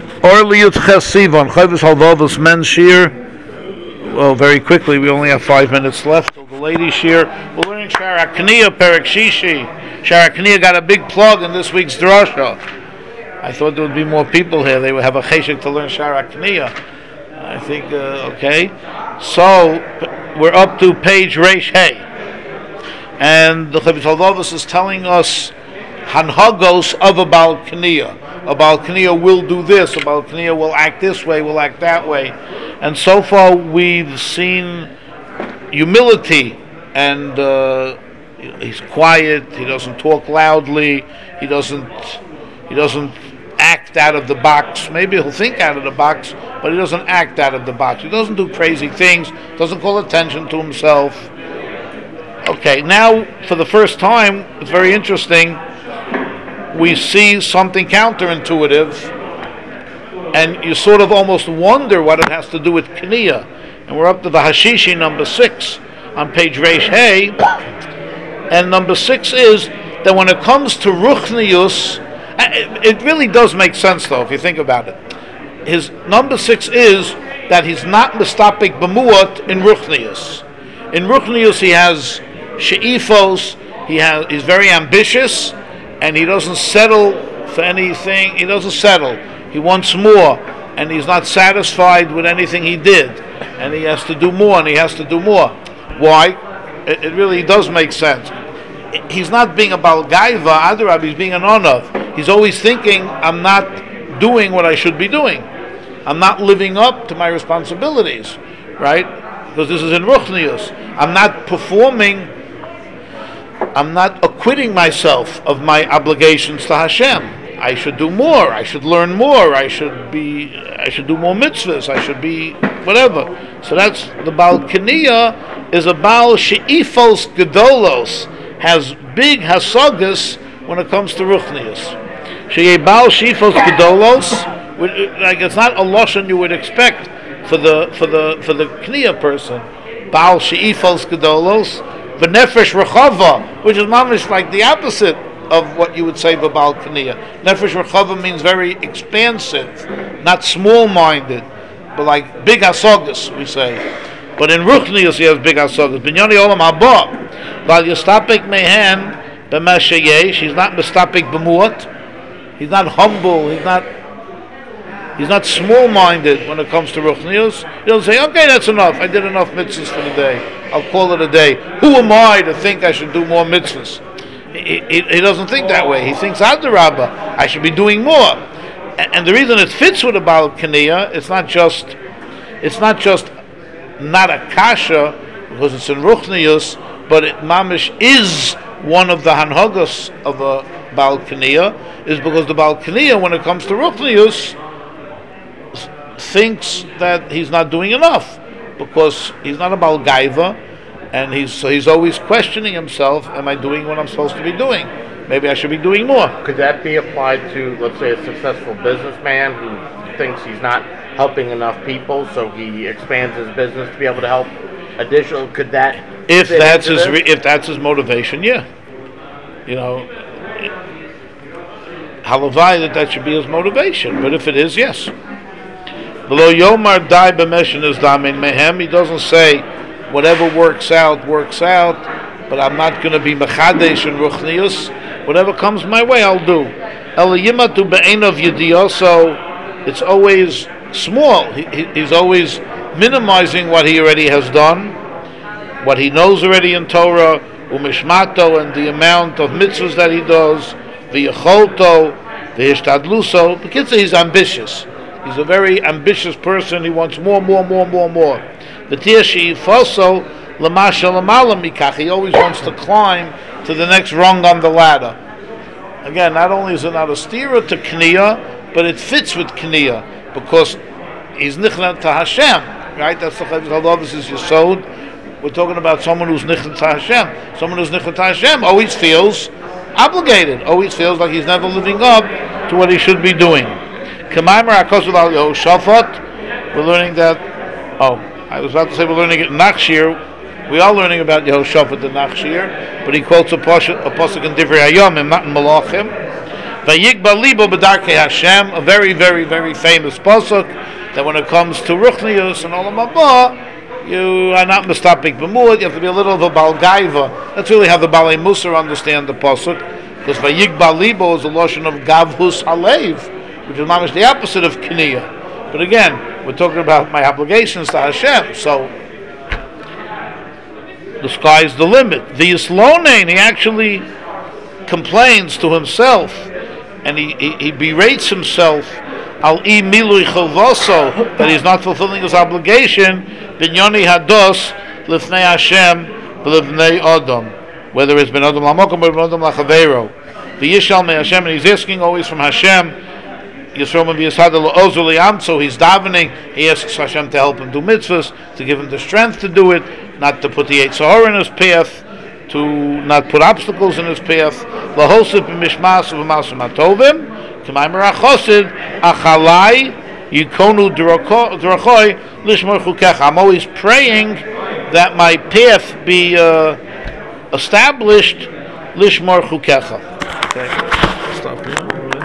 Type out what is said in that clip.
Orli Yutches Sivan, Chovos Halvavos men's shir. Well, very quickly, we only have 5 minutes left till the ladies' shir. We're learning Sharak Kniya, Perek Shishi. Sharak Kniya got a big plug in this week's drasha. I thought there would be more people here. They would have a cheshek to learn Sharak Kniya. I think, okay. So, we're up to page Reish Hey. And the Chovos Halvavos is telling us Hanhagos of a Baal Kniya. A Baal Kniya will do this, a Baal Kniya will act this way, will act that way. And so far we've seen humility, and he's quiet, he doesn't talk loudly, he doesn't act out of the box. Maybe he'll think out of the box, but he doesn't act out of the box. He doesn't do crazy things, doesn't call attention to himself. Okay, now for the first time, it's very interesting, we see something counterintuitive, and you sort of almost wonder what it has to do with Kniya. And we're up to the Hashishi number 6 on page Reish Hey. And number 6 is that when it comes to Ruchnius, it really does make sense though, if you think about it. His number 6 is that he's not mistapik b'muat in Ruchnius. In Ruchnius he has she'ifos, he's very ambitious, and he doesn't settle for anything. He doesn't settle. He wants more, and he's not satisfied with anything he did, and he has to do more, and he has to do more. Why? It really does make sense. He's not being a Baal Gaiva, Adarab, he's being an Onav. He's always thinking, I'm not doing what I should be doing. I'm not living up to my responsibilities, right? Because this is in Ruchnius. I'm not performing, I'm not acquitting myself of my obligations to Hashem. I should do more. I should learn more. I should do more mitzvahs. I should be whatever. So that's the Baal Kniya is a Baal she'ifos gedolos, has big hasagas when it comes to Ruchnius. She'e Baal she'ifos gedolos, like it's not a lashon you would expect for the Kniya person. Baal she'ifos gedolos. V'nefesh rechava, which is mamish like the opposite of what you would say for Baal Kniya. Nefesh rechava means very expansive, not small-minded, but like big hasagas, we say. But in Ruchnius he has big hasagas. Binyani olam haba, val yistapik mehen b'mashayesh. He's not mistapik b'muat. He's not humble. He's not small-minded when it comes to Ruchnius. He'll say, okay, that's enough. I did enough mitzvahs for the day. I'll call it a day. Who am I to think I should do more mitzvahs? He doesn't think that way. He thinks, Adarabba, I should be doing more. And the reason it fits with the Baal Kniya, it's not just not a kasha, because it's in Ruchnius, but it mamish is one of the hanhagos of a Baal Kniya, is because the Baal Kniya, when it comes to Ruchnius, thinks that he's not doing enough, because he's not a Baal Gaiva, and he's always questioning himself, am I doing what I'm supposed to be doing? Maybe I should be doing more. Could that be applied to, let's say, a successful businessman who thinks he's not helping enough people, so he expands his business to be able to help additional? Could that if that's his motivation, yeah. You know, halavai that should be his motivation, but if it is, yes. Below Yomar Dai B'Meshin is Damin Mehem. He doesn't say whatever works out, but I'm not going to be Mechadesh and Ruchnius. Whatever comes my way, I'll do. El Yimatu Be'enov Yediyah, so it's always small. He's always minimizing what he already has done, what he knows already in Torah, Umishmato, and the amount of mitzvahs that he does, V'yacholto, V'hishtadluso. Because he's ambitious. He's a very ambitious person. He wants more. The Tiashi Foso Lamasha Lamala Mikach. He always wants to climb to the next rung on the ladder. Again, not only is it not a stira to Kniya, but it fits with Kniya because he's nichlan to Hashem. Right? That's the Chovos is Yesod. We're talking about someone who's nichlan to Hashem. Someone who's nichlan to Hashem always feels obligated. Always feels like he's never living up to what he should be doing. We're learning that. I was about to say we're learning it in Nachshir. We are learning about Yehoshaphat in Nachshir, but he quotes a pasuk in Divrei Hayomim, not in Malachim. Vayigba libo b'darkei Hashem, a very, very, very famous pasuk that when it comes to ruchnius and olam haba, you are not mistapik b'muad. You have to be a little of a balgaiva. That's really how the Balei Musar understand the pasuk, because vayigba libo is a lotion of gavhus halev, which is mamish the opposite of kiniyah. But again, we're talking about my obligations to Hashem, so the sky's the limit. The Yislonein, he actually complains to himself, and he berates himself al I milui chalvaso, that he's not fulfilling his obligation binyoni hados lifnei Hashem v'lifnei Adam, whether it's ben Adam lamokom or ben Adam lachavero. The Yishal me Hashem, and he's asking always from Hashem. Yisroel v'yisad lo'ozu li'amtzo, he's davening, he asks Hashem to help him do mitzvahs, to give him the strength to do it, not to put the Yetzer Hara in his path, to not put obstacles in his path. Lahosip b'mishmas v'masim atovim, k'maimer achosid achalai yikonu drachoi lishmor chukecha. I'm always praying that my path be established lishmor chukecha. Okay.